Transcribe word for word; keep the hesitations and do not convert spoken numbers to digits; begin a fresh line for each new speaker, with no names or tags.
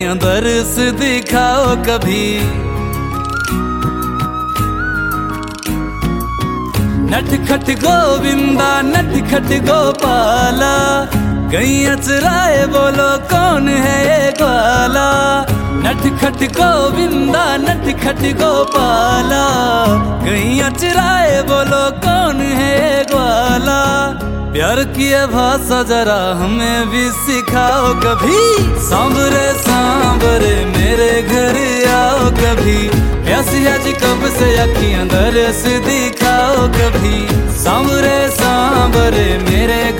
दर्श दिखाओ कभी। नटखट गोविंदा नटखट गोपाला, गैया चराए बोलो कौन है ये ग्वाला। नटखट गोविंदा नटखट गोपाला, गैया चराए बोलो कौन है ये ग्वाला। प्यार की भाषा जरा हमें भी सिखाओ कभी। सांवरे सांवरे मेरे घर आओ कभी। प्यासी आज कब से अखियां दर्श दिखाओ कभी। सांवरे सांवरे मेरे